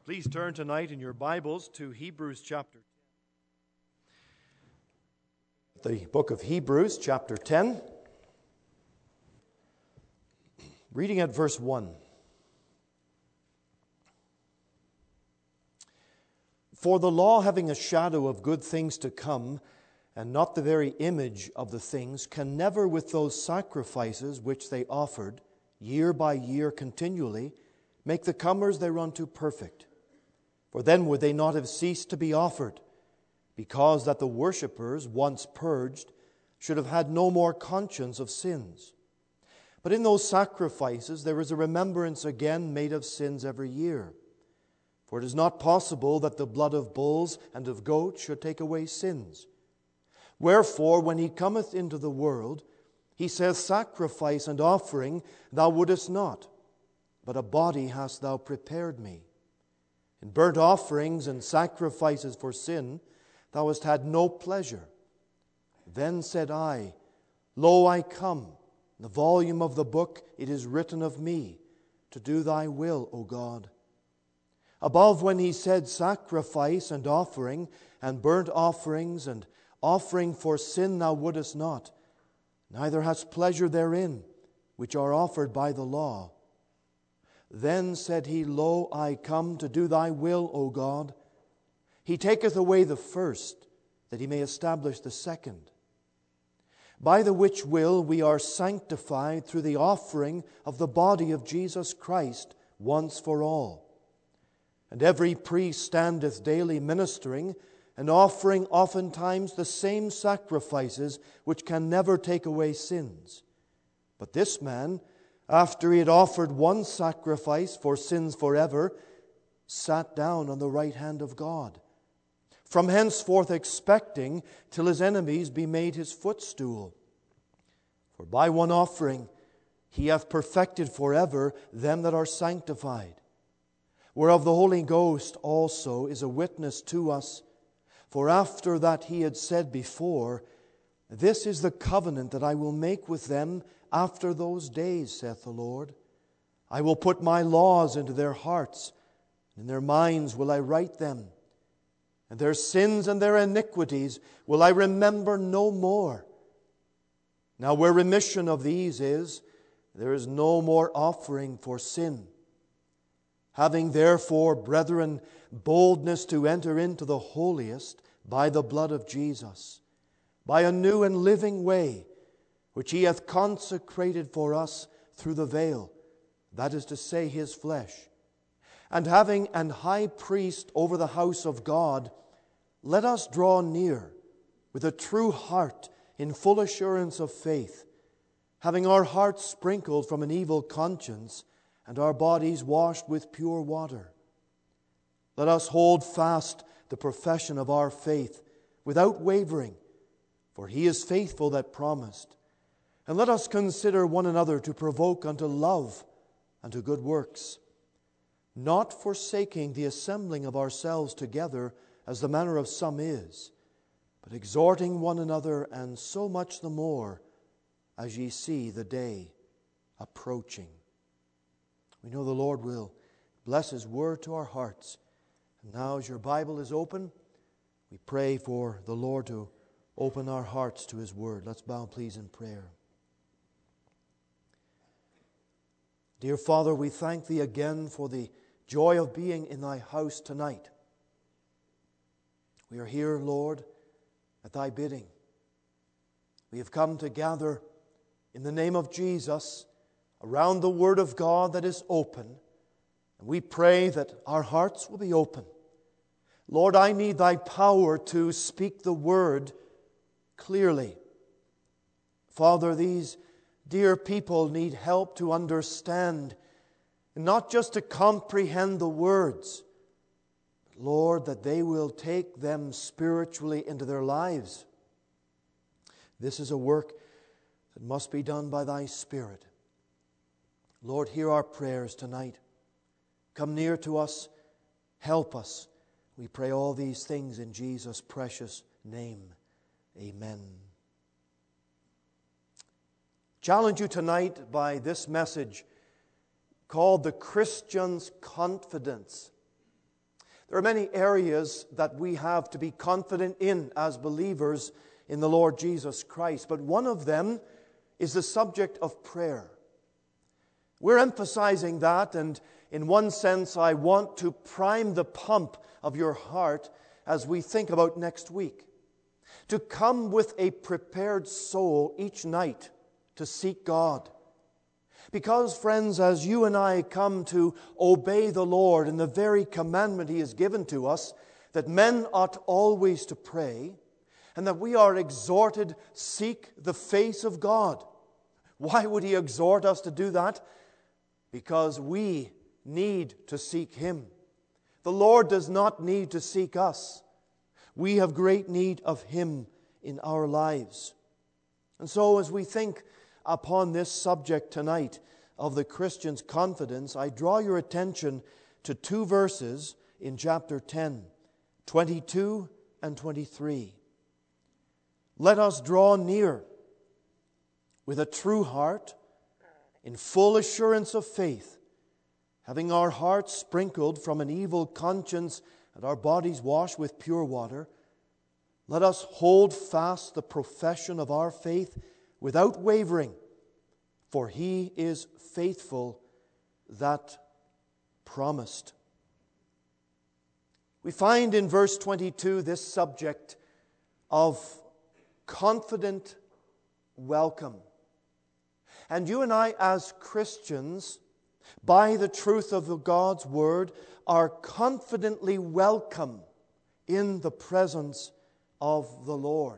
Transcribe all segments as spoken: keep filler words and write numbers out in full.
Please turn tonight in your Bibles to Hebrews chapter ten. The book of Hebrews chapter ten. Reading at verse one. For the law, having a shadow of good things to come, and not the very image of the things, can never with those sacrifices which they offered, year by year continually, make the comers thereunto perfect. For then would they not have ceased to be offered, because that the worshippers, once purged, should have had no more conscience of sins. But in those sacrifices there is a remembrance again made of sins every year. For it is not possible that the blood of bulls and of goats should take away sins. Wherefore, when he cometh into the world, he saith, Sacrifice and offering thou wouldest not, but a body hast thou prepared me. In burnt offerings and sacrifices for sin thou hast had no pleasure. Then said I, Lo, I come. In the volume of the book it is written of me, to do thy will, O God. Above, when he said, Sacrifice and offering, and burnt offerings, and offering for sin thou wouldest not, neither hast pleasure therein, which are offered by the law. Then said he, Lo, I come to do thy will, O God. He taketh away the first, that he may establish the second. By the which will we are sanctified through the offering of the body of Jesus Christ once for all. And every priest standeth daily ministering, and offering oftentimes the same sacrifices which can never take away sins. But this man, after he had offered one sacrifice for sins forever, sat down on the right hand of God, from henceforth expecting till his enemies be made his footstool. For by one offering he hath perfected forever them that are sanctified, whereof the Holy Ghost also is a witness to us. For after that he had said before, This is the covenant that I will make with them after those days, saith the Lord. I will put my laws into their hearts, and in their minds will I write them. And their sins and their iniquities will I remember no more. Now where remission of these is, there is no more offering for sin. Having therefore, brethren, boldness to enter into the holiest by the blood of Jesus, by a new and living way, which he hath consecrated for us through the veil, that is to say, his flesh. And having an high priest over the house of God, let us draw near with a true heart in full assurance of faith, having our hearts sprinkled from an evil conscience, and our bodies washed with pure water. Let us hold fast the profession of our faith without wavering, for he is faithful that promised. And let us consider one another to provoke unto love and to good works, not forsaking the assembling of ourselves together, as the manner of some is, but exhorting one another, and so much the more as ye see the day approaching. We know the Lord will bless His word to our hearts. And now, as your Bible is open, we pray for the Lord to open our hearts to His word. Let's bow, please, in prayer. Dear Father, we thank Thee again for the joy of being in Thy house tonight. We are here, Lord, at Thy bidding. We have come to gather in the name of Jesus around the Word of God that is open. And we pray that our hearts will be open. Lord, I need Thy power to speak the Word clearly. Father, these dear people need help to understand, and not just to comprehend the words, but Lord, that they will take them spiritually into their lives. This is a work that must be done by Thy Spirit. Lord, hear our prayers tonight. Come near to us. Help us. We pray all these things in Jesus' precious name. Amen. Challenge you tonight by this message called The Christian's Confidence. There are many areas that we have to be confident in as believers in the Lord Jesus Christ, but one of them is the subject of prayer. We're emphasizing that, and in one sense, I want to prime the pump of your heart as we think about next week. To come with a prepared soul each night to seek God. Because, friends, as you and I come to obey the Lord in the very commandment He has given to us, that men ought always to pray, and that we are exhorted, seek the face of God. Why would He exhort us to do that? Because we need to seek Him. The Lord does not need to seek us. We have great need of Him in our lives. And so as we think upon this subject tonight of the Christian's confidence, I draw your attention to two verses in chapter ten, twenty-two and twenty-three. Let us draw near with a true heart, in full assurance of faith, having our hearts sprinkled from an evil conscience and our bodies washed with pure water. Let us hold fast the profession of our faith without wavering, for He is faithful that promised. We find in verse twenty-two this subject of confident welcome. And you and I as Christians, by the truth of God's Word, are confidently welcome in the presence of the Lord.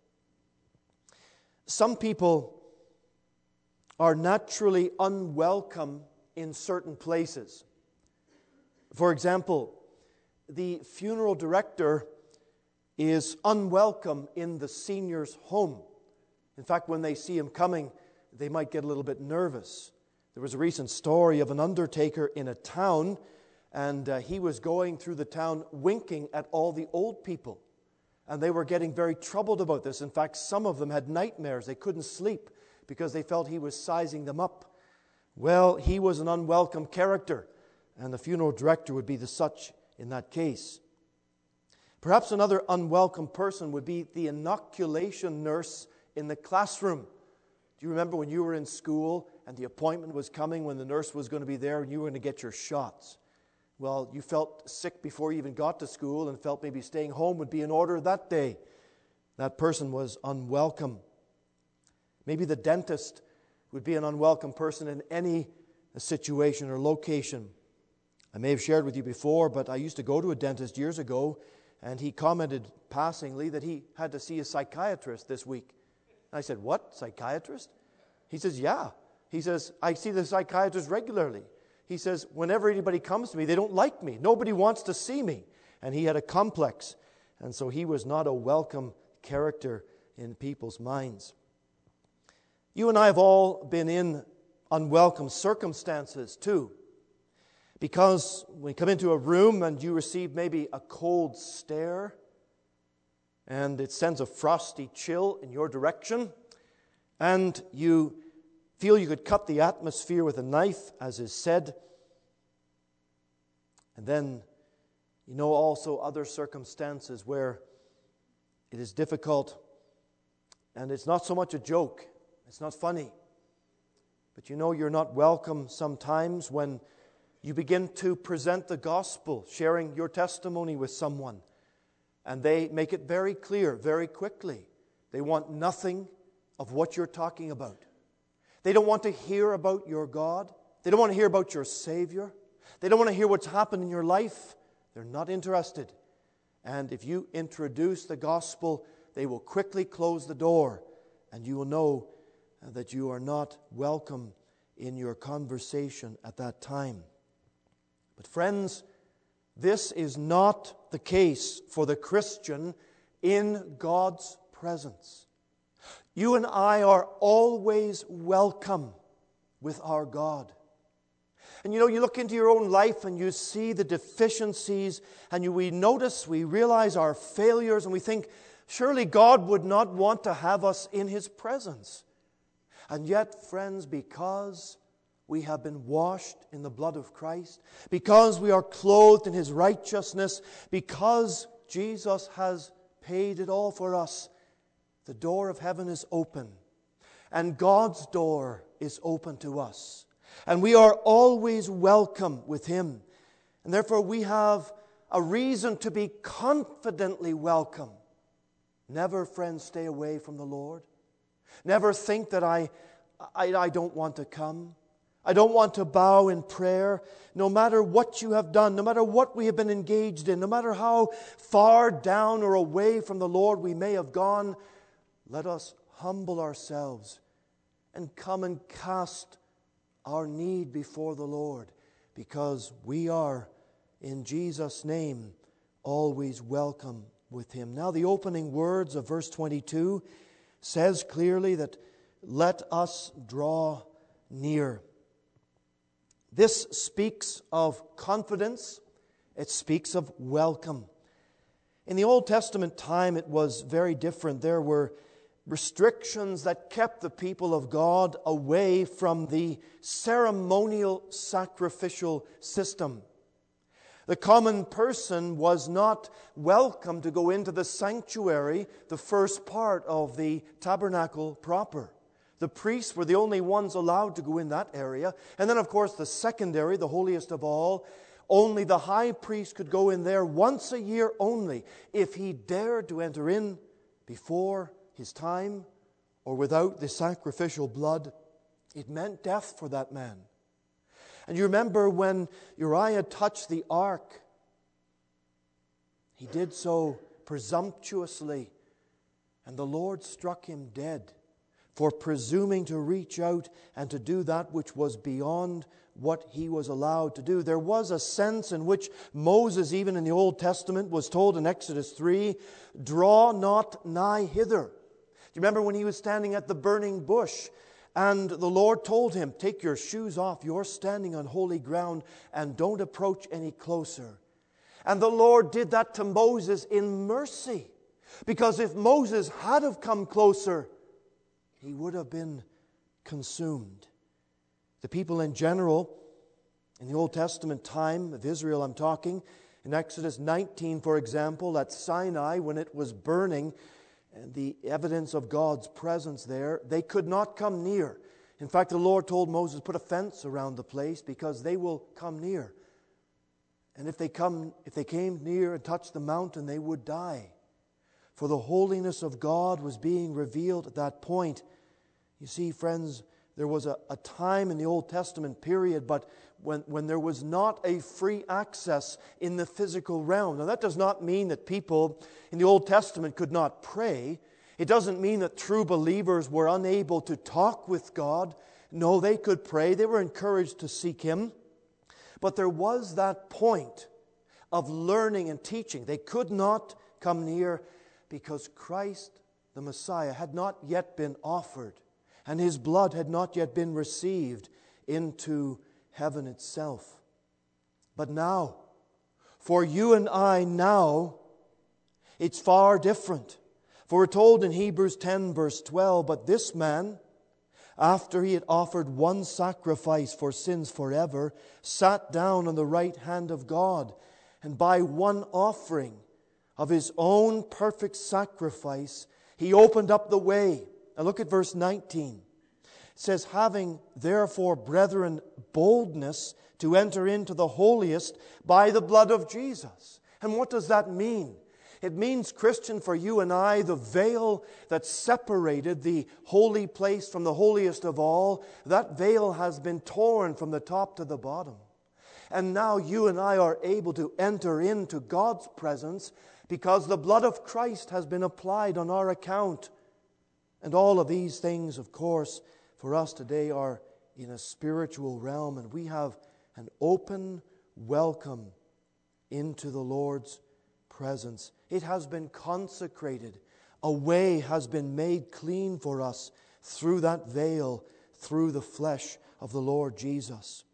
Some people are naturally unwelcome in certain places. For example, the funeral director is unwelcome in the senior's home. In fact, when they see him coming, they might get a little bit nervous. There was a recent story of an undertaker in a town, and uh, he was going through the town winking at all the old people. And they were getting very troubled about this. In fact, some of them had nightmares. They couldn't sleep because they felt he was sizing them up. Well, he was an unwelcome character, and the funeral director would be the such in that case. Perhaps another unwelcome person would be the inoculation nurse in the classroom. Do you remember when you were in school and the appointment was coming when the nurse was going to be there and you were going to get your shots? Well, you felt sick before you even got to school and felt maybe staying home would be in order that day. That person was unwelcome. Maybe the dentist would be an unwelcome person in any situation or location. I may have shared with you before, but I used to go to a dentist years ago, and he commented passingly that he had to see a psychiatrist this week. And I said, "What, psychiatrist?" He says, "Yeah." He says, "I see the psychiatrist regularly." He says, "Whenever anybody comes to me, they don't like me. Nobody wants to see me." And he had a complex. And so he was not a welcome character in people's minds. You and I have all been in unwelcome circumstances too. Because when you come into a room and you receive maybe a cold stare, and it sends a frosty chill in your direction, and you feel you could cut the atmosphere with a knife, as is said. And then you know also other circumstances where it is difficult, and it's not so much a joke, it's not funny. But you know you're not welcome sometimes when you begin to present the gospel, sharing your testimony with someone, and they make it very clear very quickly. They want nothing of what you're talking about. They don't want to hear about your God. They don't want to hear about your Savior. They don't want to hear what's happened in your life. They're not interested. And if you introduce the gospel, they will quickly close the door, and you will know that you are not welcome in your conversation at that time. But friends, this is not the case for the Christian in God's presence. You and I are always welcome with our God. And you know, you look into your own life and you see the deficiencies, and you, we notice, we realize our failures, and we think, surely God would not want to have us in His presence. And yet, friends, because we have been washed in the blood of Christ, because we are clothed in His righteousness, because Jesus has paid it all for us, the door of heaven is open, and God's door is open to us. And we are always welcome with Him. And therefore we have a reason to be confidently welcome. Never, friends, stay away from the Lord. Never think that I, I, I don't want to come. I don't want to bow in prayer. No matter what you have done, no matter what we have been engaged in, no matter how far down or away from the Lord we may have gone, let us humble ourselves and come and cast our need before the Lord, because we are, in Jesus' name, always welcome with Him. Now, the opening words of verse twenty-two says clearly that let us draw near. This speaks of confidence. It speaks of welcome. In the Old Testament time, it was very different. There were restrictions that kept the people of God away from the ceremonial sacrificial system. The common person was not welcome to go into the sanctuary, the first part of the tabernacle proper. The priests were the only ones allowed to go in that area. And then, of course, the secondary, the holiest of all, only the high priest could go in there once a year only. If he dared to enter in before his time or without the sacrificial blood, it meant death for that man. And you remember when Uriah touched the ark, he did so presumptuously, and the Lord struck him dead for presuming to reach out and to do that which was beyond what he was allowed to do. There was a sense in which Moses, even in the Old Testament, was told in Exodus three, draw not nigh hither. Do you remember when he was standing at the burning bush and the Lord told him, take your shoes off, you're standing on holy ground, and don't approach any closer. And the Lord did that to Moses in mercy, because if Moses had have come closer, he would have been consumed. The people in general, in the Old Testament time of Israel I'm talking, in Exodus nineteen, for example, at Sinai, when it was burning, and the evidence of God's presence there, they could not come near. In fact, the Lord told Moses, put a fence around the place, because they will come near. And if they come, if they came near and touched the mountain, they would die. For the holiness of God was being revealed at that point. You see, friends, there was a, a time in the Old Testament period, but when, when there was not a free access in the physical realm. Now, that does not mean that people in the Old Testament could not pray. It doesn't mean that true believers were unable to talk with God. No, they could pray. They were encouraged to seek Him. But there was that point of learning and teaching. They could not come near because Christ, the Messiah, had not yet been offered, and His blood had not yet been received into heaven itself. But now, for you and I now, it's far different. For we're told in Hebrews ten, verse twelve, but this man, after he had offered one sacrifice for sins forever, sat down on the right hand of God, and by one offering of His own perfect sacrifice, He opened up the way. Now look at verse nineteen. It says, having therefore, brethren, boldness to enter into the holiest by the blood of Jesus. And what does that mean? It means, Christian, for you and I, the veil that separated the holy place from the holiest of all, that veil has been torn from the top to the bottom. And now you and I are able to enter into God's presence because the blood of Christ has been applied on our account. And all of these things, of course, for us today are in a spiritual realm, and we have an open welcome into the Lord's presence. It has been consecrated. A way has been made clean for us through that veil, through the flesh of the Lord Jesus.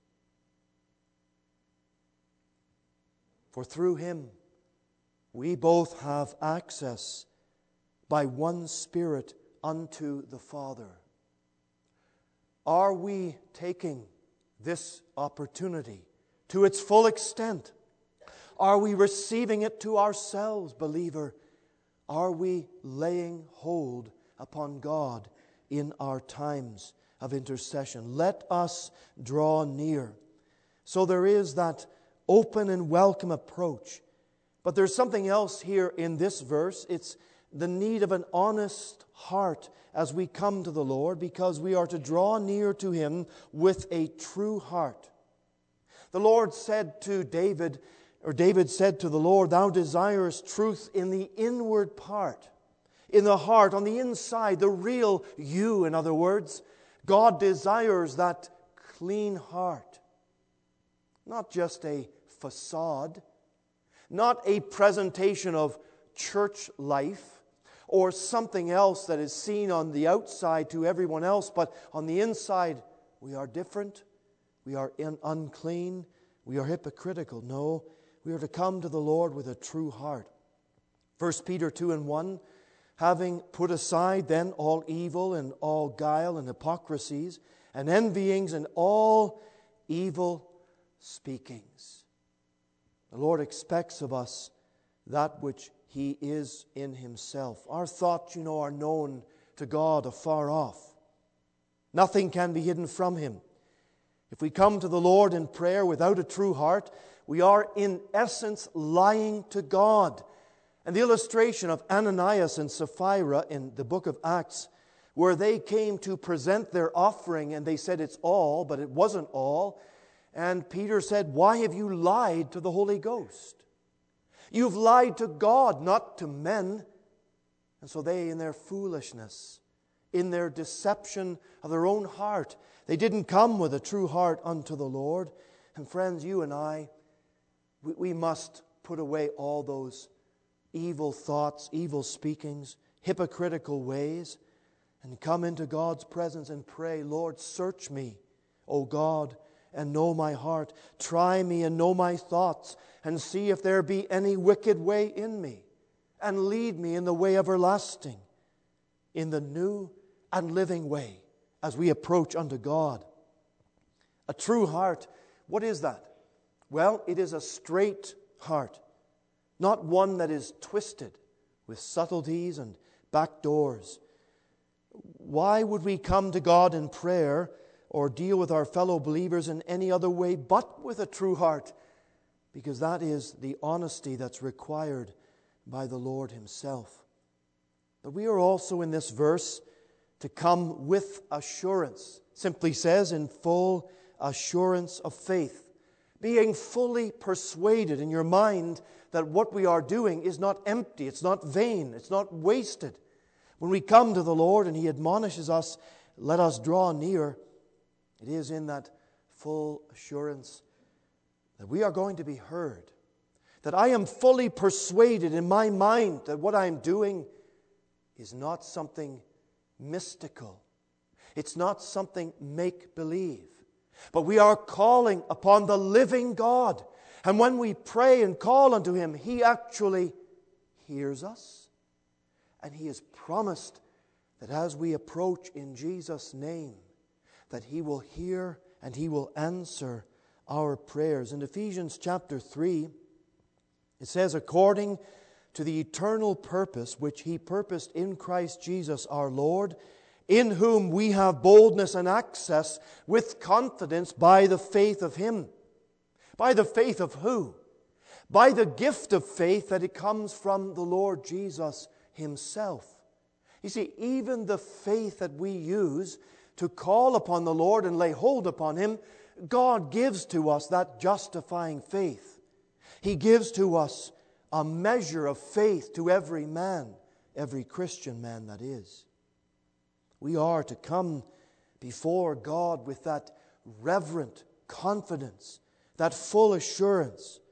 For through Him we both have access by one Spirit unto the Father. Are we taking this opportunity to its full extent? Are we receiving it to ourselves, believer? Are we laying hold upon God in our times of intercession? Let us draw near. So there is that open and welcome approach. But there's something else here in this verse. It's the need of an honest heart as we come to the Lord, because we are to draw near to Him with a true heart. The Lord said to David, or David said to the Lord, "Thou desirest truth in the inward part," in the heart, on the inside, the real you, in other words. God desires that clean heart. Not just a facade, not a presentation of church life, or something else that is seen on the outside to everyone else, but on the inside, we are different, we are in unclean, we are hypocritical. No, we are to come to the Lord with a true heart. First Peter two and one, having put aside then all evil and all guile and hypocrisies and envyings and all evil speakings. The Lord expects of us that which He is in Himself. Our thoughts, you know, are known to God afar off. Nothing can be hidden from Him. If we come to the Lord in prayer without a true heart, we are in essence lying to God. And the illustration of Ananias and Sapphira in the book of Acts, where they came to present their offering and they said it's all, but it wasn't all. And Peter said, "Why have you lied to the Holy Ghost? You've lied to God, not to men." And so they, in their foolishness, in their deception of their own heart, they didn't come with a true heart unto the Lord. And friends, you and I, we, we must put away all those evil thoughts, evil speakings, hypocritical ways, and come into God's presence and pray, "Lord, search me, O God, and know my heart. Try me and know my thoughts, and see if there be any wicked way in me, and lead me in the way everlasting, in the new and living way," as we approach unto God. A true heart, what is that? Well, it is a straight heart, not one that is twisted with subtleties and back doors. Why would we come to God in prayer or deal with our fellow believers in any other way but with a true heart? Because that is the honesty that's required by the Lord Himself. But we are also in this verse to come with assurance. Simply says, in full assurance of faith. Being fully persuaded in your mind that what we are doing is not empty, it's not vain, it's not wasted. When we come to the Lord and He admonishes us, "Let us draw near," it is in that full assurance that we are going to be heard. That I am fully persuaded in my mind that what I am doing is not something mystical. It's not something make-believe. But we are calling upon the living God. And when we pray and call unto Him, He actually hears us. And He has promised that as we approach in Jesus' name, that He will hear and He will answer our prayers. In Ephesians chapter three, it says, "According to the eternal purpose which He purposed in Christ Jesus our Lord, in whom we have boldness and access with confidence by the faith of Him." By the faith of who? By the gift of faith that it comes from the Lord Jesus Himself. You see, even the faith that we use to call upon the Lord and lay hold upon Him, God gives to us that justifying faith. He gives to us a measure of faith to every man, every Christian man that is. We are to come before God with that reverent confidence, that full assurance.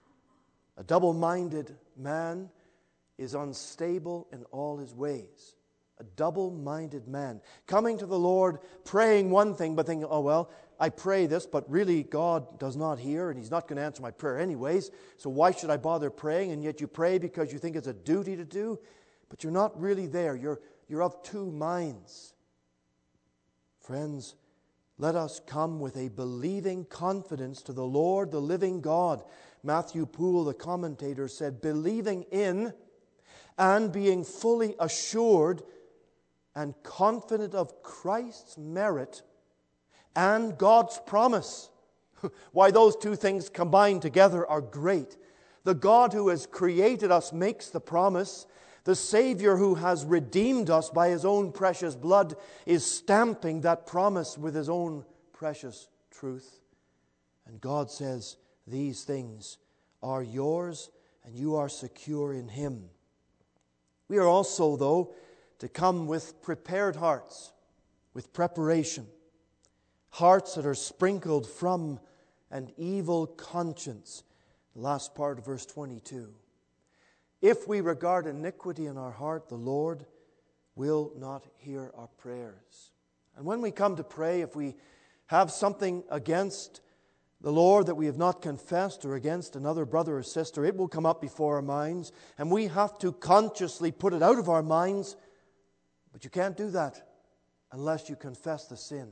A double-minded man is unstable in all his ways. A double-minded man. Coming to the Lord, praying one thing, but thinking, "Oh, well, I pray this, but really God does not hear, and He's not going to answer my prayer anyways, so why should I bother praying?" And yet you pray because you think it's a duty to do, but you're not really there. You're, you're of two minds. Friends, let us come with a believing confidence to the Lord, the living God. Matthew Poole, the commentator, said, believing in and being fully assured and confident of Christ's merit and God's promise. Why, those two things combined together are great. The God who has created us makes the promise. The Savior who has redeemed us by His own precious blood is stamping that promise with His own precious truth. And God says, these things are yours and you are secure in Him. We are also, though, to come with prepared hearts, with preparation. Hearts that are sprinkled from an evil conscience. The last part of verse twenty-two. If we regard iniquity in our heart, the Lord will not hear our prayers. And when we come to pray, if we have something against the Lord that we have not confessed or against another brother or sister, it will come up before our minds, and we have to consciously put it out of our minds. But you can't do that unless you confess the sin.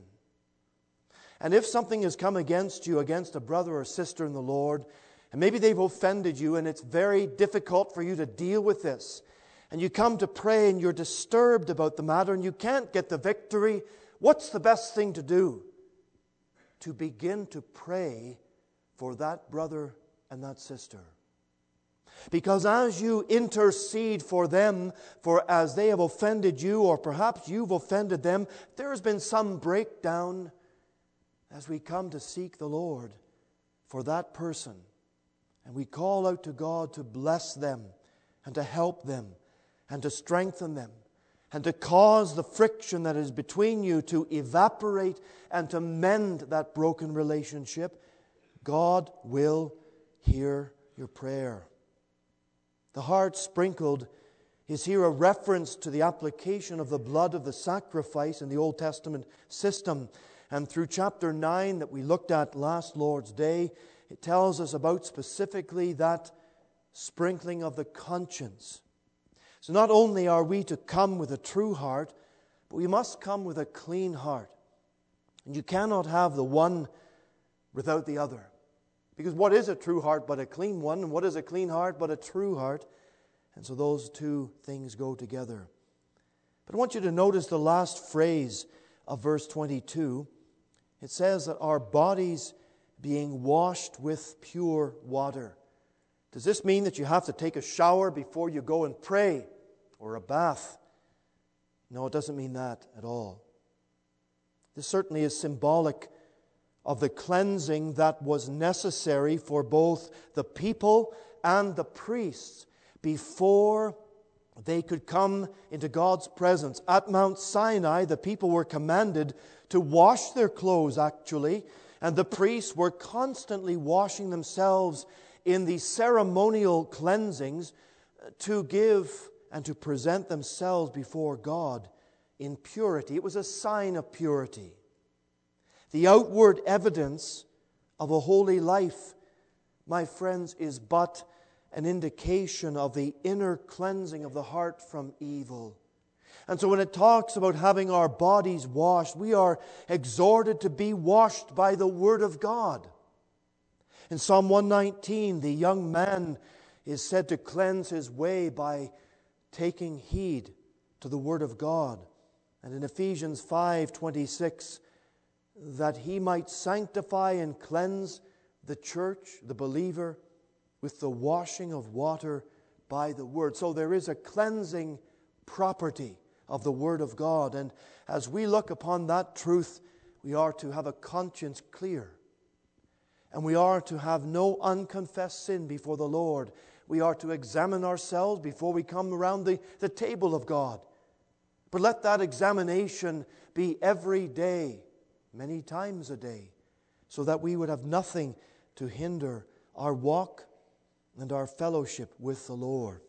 And if something has come against you, against a brother or sister in the Lord, and maybe they've offended you and it's very difficult for you to deal with this, and you come to pray and you're disturbed about the matter and you can't get the victory, what's the best thing to do? To begin to pray for that brother and that sister. Because as you intercede for them, for as they have offended you, or perhaps you've offended them, there has been some breakdown as we come to seek the Lord for that person. And we call out to God to bless them and to help them and to strengthen them and to cause the friction that is between you to evaporate and to mend that broken relationship. God will hear your prayer. The heart sprinkled is here a reference to the application of the blood of the sacrifice in the Old Testament system. And through chapter nine that we looked at last Lord's Day, it tells us about specifically that sprinkling of the conscience. So not only are we to come with a true heart, but we must come with a clean heart. And you cannot have the one without the other. Because what is a true heart but a clean one? And what is a clean heart but a true heart? And so those two things go together. But I want you to notice the last phrase of verse twenty-two. It says that our bodies being washed with pure water. Does this mean that you have to take a shower before you go and pray, or a bath? No, it doesn't mean that at all. This certainly is symbolic of the cleansing that was necessary for both the people and the priests before they could come into God's presence. At Mount Sinai, the people were commanded to wash their clothes, actually, and the priests were constantly washing themselves in the ceremonial cleansings to give and to present themselves before God in purity. It was a sign of purity. The outward evidence of a holy life, my friends, is but an indication of the inner cleansing of the heart from evil. And so when it talks about having our bodies washed, we are exhorted to be washed by the Word of God. In Psalm one nineteen, the young man is said to cleanse his way by taking heed to the Word of God. And in Ephesians five twenty-six, that he might sanctify and cleanse the church, the believer, with the washing of water by the Word. So there is a cleansing property of the Word of God. And as we look upon that truth, we are to have a conscience clear. And we are to have no unconfessed sin before the Lord. We are to examine ourselves before we come around the, the table of God. But let that examination be every day, many times a day, so that we would have nothing to hinder our walk and our fellowship with the Lord.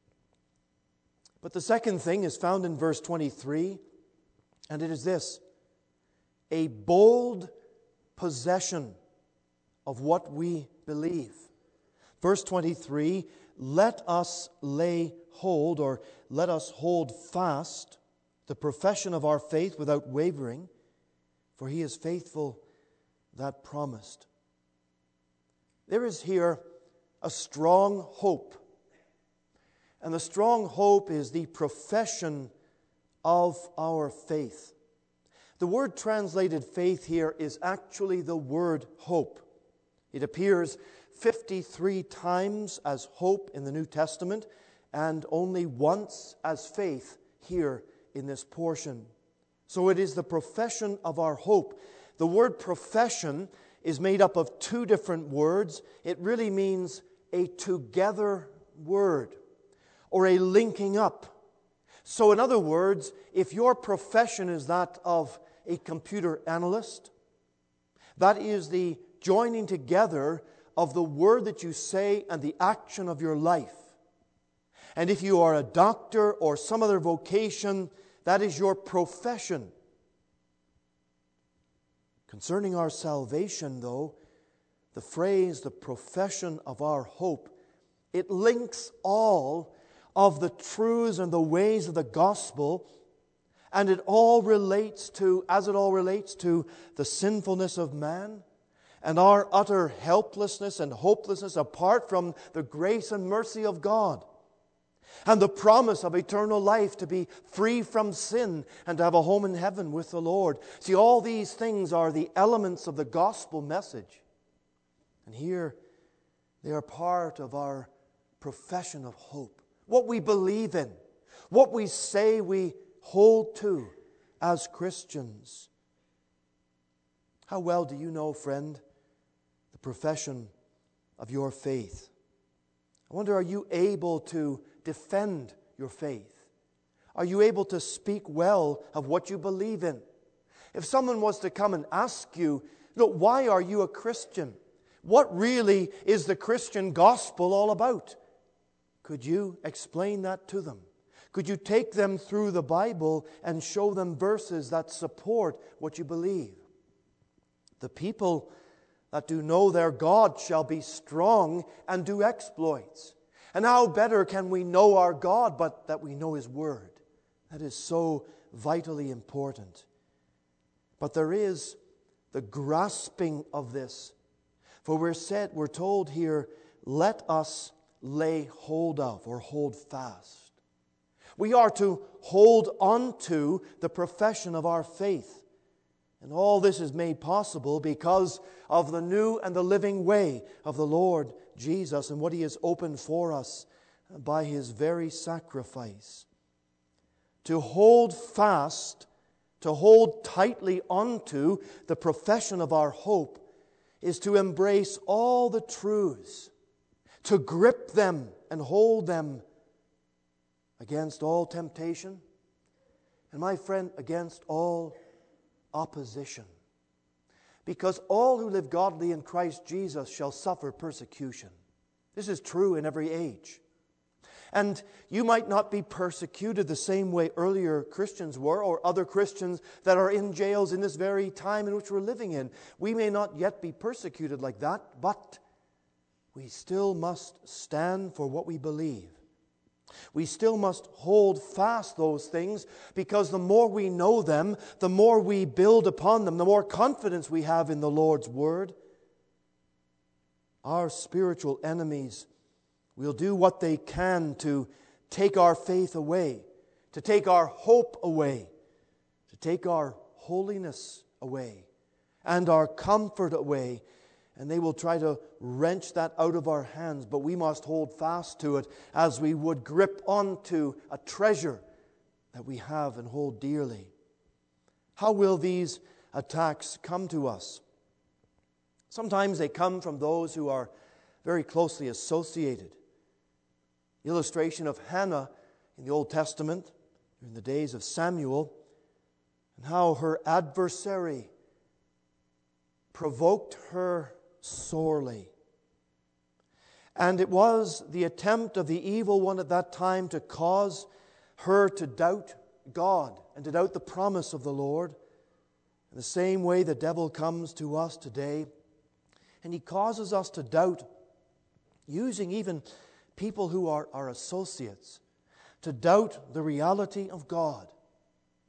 But the second thing is found in verse twenty-three, and it is this: a bold possession of what we believe. Verse twenty-three, let us lay hold, or let us hold fast the profession of our faith without wavering, for He is faithful that promised. There is here a strong hope. And the strong hope is the profession of our faith. The word translated faith here is actually the word hope. It appears fifty-three times as hope in the New Testament and only once as faith here in this portion. So it is the profession of our hope. The word profession is made up of two different words. It really means a together word or a linking up. So in other words, if your profession is that of a computer analyst, that is the joining together of the word that you say and the action of your life. And if you are a doctor or some other vocation, that is your profession. Concerning our salvation, though, the phrase, the profession of our hope, it links all of the truths and the ways of the gospel, and it all relates to, as it all relates to the sinfulness of man and our utter helplessness and hopelessness apart from the grace and mercy of God, and the promise of eternal life to be free from sin and to have a home in heaven with the Lord. See, all these things are the elements of the gospel message. And here they are part of our profession of hope. What we believe in, what we say we hold to as Christians. How well do you know, friend, the profession of your faith? I wonder, are you able to defend your faith? Are you able to speak well of what you believe in? If someone was to come and ask you, look, why are you a Christian? What really is the Christian gospel all about? Could you explain that to them? Could you take them through the Bible and show them verses that support what you believe? The people that do know their God shall be strong and do exploits. And how better can we know our God but that we know His Word? That is so vitally important. But there is the grasping of this. For we're said, we're told here, let us lay hold of or hold fast. We are to hold on to the profession of our faith. And all this is made possible because of the new and the living way of the Lord Jesus and what He has opened for us by His very sacrifice. To hold fast, to hold tightly onto the profession of our hope is to embrace all the truths, to grip them and hold them against all temptation, and my friend, against all opposition. Because all who live godly in Christ Jesus shall suffer persecution. This is true in every age. And you might not be persecuted the same way earlier Christians were, or other Christians that are in jails in this very time in which we're living in. We may not yet be persecuted like that, but we still must stand for what we believe. We still must hold fast those things, because the more we know them, the more we build upon them, the more confidence we have in the Lord's Word. Our spiritual enemies will do what they can to take our faith away, to take our hope away, to take our holiness away, and our comfort away. And they will try to wrench that out of our hands, but we must hold fast to it as we would grip onto a treasure that we have and hold dearly. How will these attacks come to us? Sometimes they come from those who are very closely associated. The illustration of Hannah in the Old Testament, in the days of Samuel, and how her adversary provoked her sorely. And it was the attempt of the evil one at that time to cause her to doubt God and to doubt the promise of the Lord. In the same way the devil comes to us today, and he causes us to doubt, using even people who are our associates, to doubt the reality of God.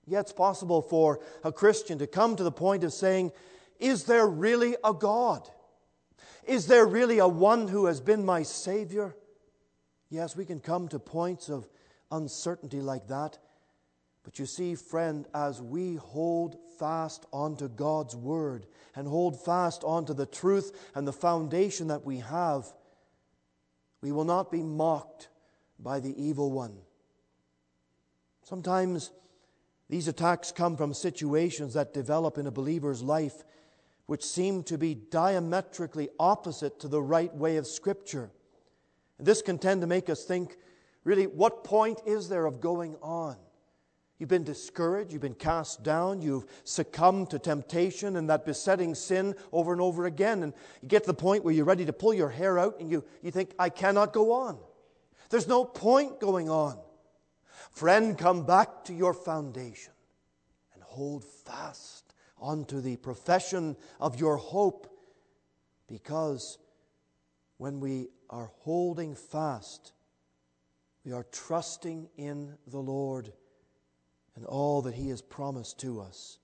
Yeah, it's possible for a Christian to come to the point of saying, is there really a God? Is there really a one who has been my Savior? Yes, we can come to points of uncertainty like that. But you see, friend, as we hold fast onto God's Word and hold fast onto the truth and the foundation that we have, we will not be mocked by the evil one. Sometimes these attacks come from situations that develop in a believer's life which seem to be diametrically opposite to the right way of Scripture. And this can tend to make us think, really, what point is there of going on? You've been discouraged, you've been cast down, you've succumbed to temptation and that besetting sin over and over again. And you get to the point where you're ready to pull your hair out and you, you think, I cannot go on. There's no point going on. Friend, come back to your foundation and hold fast onto the profession of your hope, because when we are holding fast, we are trusting in the Lord and all that He has promised to us.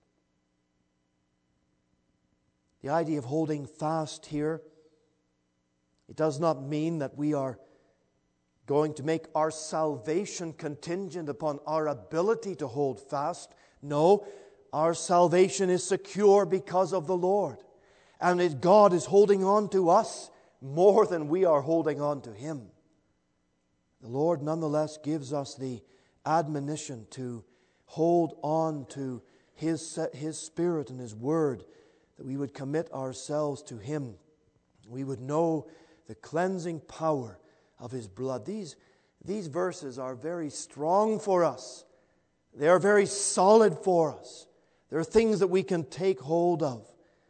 The idea of holding fast here, it does not mean that we are going to make our salvation contingent upon our ability to hold fast. No, our salvation is secure because of the Lord. And it, God is holding on to us more than we are holding on to Him. The Lord nonetheless gives us the admonition to hold on to His, His Spirit and His Word, that we would commit ourselves to Him. We would know the cleansing power of His blood. These, these verses are very strong for us. They are very solid for us. There are things that we can take hold of.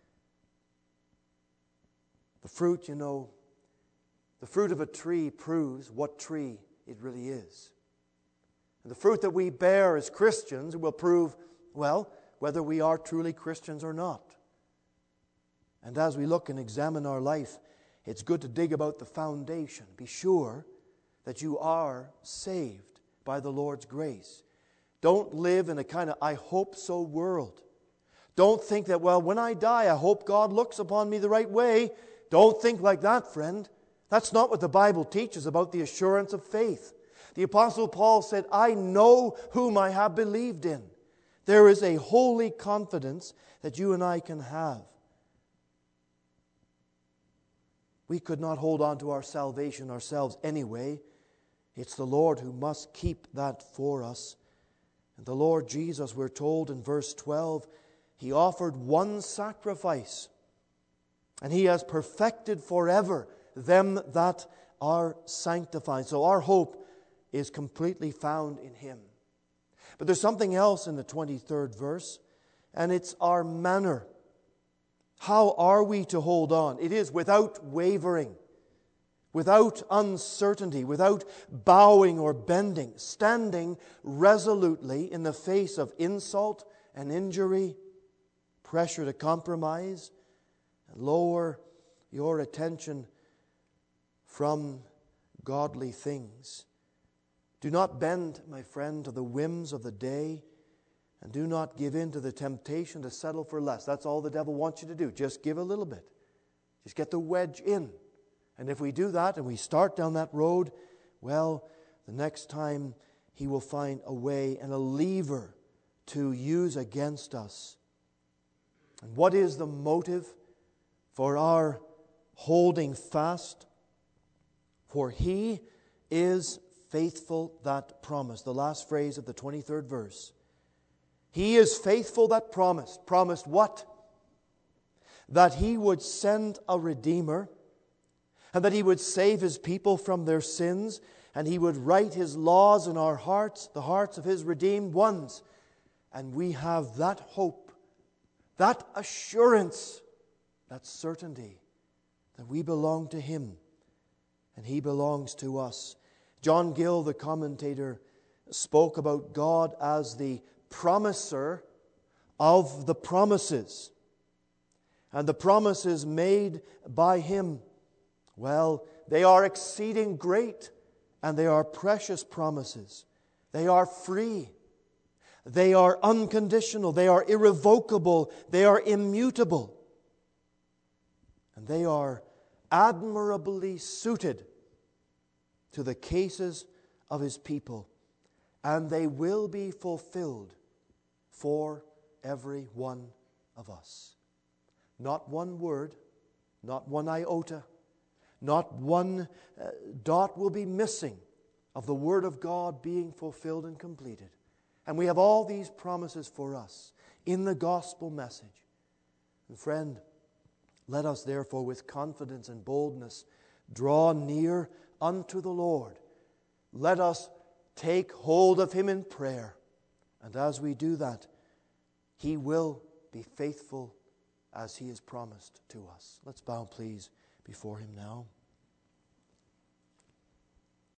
The fruit, you know, the fruit of a tree proves what tree it really is. And the fruit that we bear as Christians will prove, well, whether we are truly Christians or not. And as we look and examine our life, it's good to dig about the foundation. Be sure that you are saved by the Lord's grace. Don't live in a kind of I hope so world. Don't think that, well, when I die, I hope God looks upon me the right way. Don't think like that, friend. That's not what the Bible teaches about the assurance of faith. The Apostle Paul said, I know whom I have believed in. There is a holy confidence that you and I can have. We could not hold on to our salvation ourselves anyway. It's the Lord who must keep that for us. And the Lord Jesus, we're told in verse twelve, He offered one sacrifice, and He has perfected forever them that are sanctified. So our hope is completely found in Him. But there's something else in the twenty-third verse, and it's our manner. How are we to hold on? It is without wavering, without uncertainty, without bowing or bending, standing resolutely in the face of insult and injury, pressure to compromise, and lower your attention from godly things. Do not bend, my friend, to the whims of the day, and do not give in to the temptation to settle for less. That's all the devil wants you to do. Just give a little bit. Just get the wedge in. And if we do that and we start down that road, well, the next time he will find a way and a lever to use against us. And what is the motive for our holding fast? For He is faithful that promised. The last phrase of the twenty-third verse. He is faithful that promised. Promised what? That He would send a Redeemer, and that He would save His people from their sins, and He would write His laws in our hearts, the hearts of His redeemed ones. And we have that hope, that assurance, that certainty that we belong to Him and He belongs to us. John Gill, the commentator, spoke about God as the promiser of the promises. And the promises made by Him, well, they are exceeding great, and they are precious promises. They are free. They are unconditional. They are irrevocable. They are immutable. And they are admirably suited to the cases of His people. And they will be fulfilled for every one of us. Not one word, not one iota, not one uh, dot will be missing of the Word of God being fulfilled and completed. And we have all these promises for us in the gospel message. And friend, let us therefore with confidence and boldness draw near unto the Lord. Let us take hold of Him in prayer. And as we do that, He will be faithful as He has promised to us. Let's bow, please, before Him now.